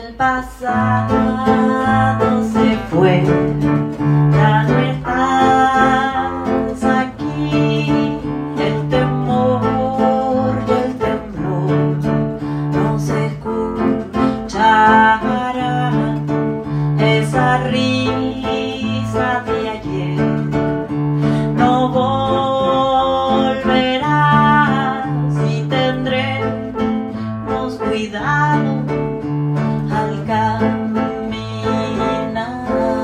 El pasado se fue, ya no estás aquí. El temor y el temblor no se escucharán. Esa risa de ayer no volverá. Si tendremos cuidado al caminar.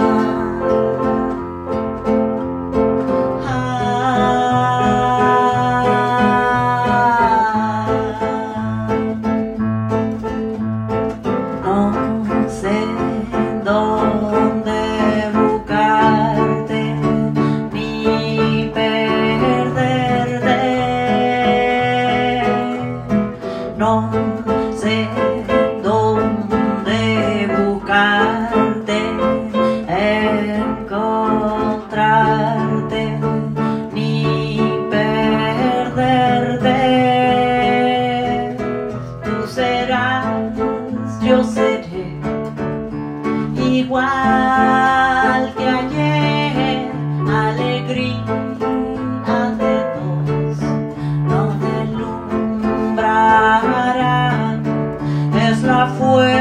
No sé dónde buscarte ni perderte. No sé dónde buscarte, encontrarte ni perderte. Tú serás, yo seré, igual que ayer. Alegría de dos nos deslumbrará. Es la fuerza